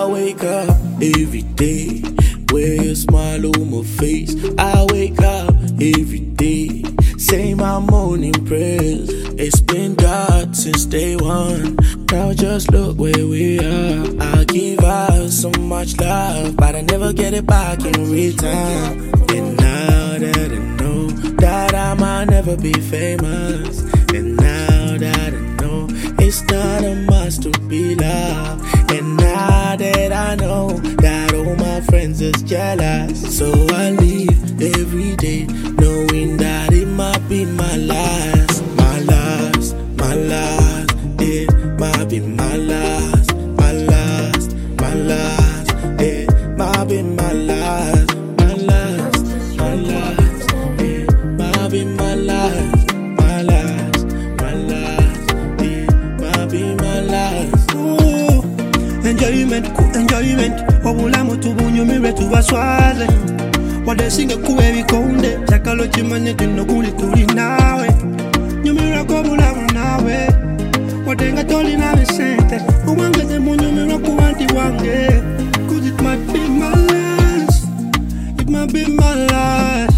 I wake up every day with a smile on my face. I wake up every day, say my morning prayers. It's been God since day one. Now just look where we are. I give out so much love, but I never get it back in return. And now that I know that I might never be famous, and now that I know it's not a must to be loved, and now that I know that all my friends is jealous, so I live every day knowing that it might be my last, my last, my last. It might be my last, my last, my last. It might be my last, my last, my last. It might be my last, my last, my last. It might be my last. Ooh, enjoyment, enjoyment. Wabulamu tubunyumire tubaswaze. Wadesinge kuwe bikonde. Chakalo chimanye tunokuli tuli nawe. Nyumira kubulamu nawe. Wadenga toli na visente. Uwangeze munyumira kuwanti wange. Cause it might be my last. It might be my last.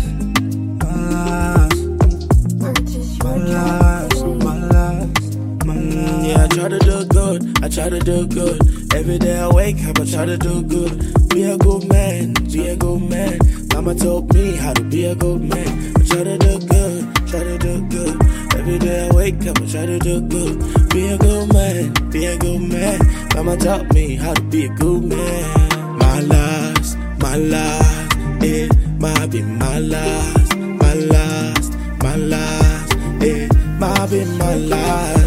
Yeah, I try to do good, I try to do good. Every day I wake up, I try to do good. Be a good man, be a good man. Mama told me how to be a good man. I try to do good, try to do good. Every day I wake up, I try to do good. Be a good man, be a good man. Mama taught me how to be a good man. My last, it might be my last, my last, my last. It might be my last.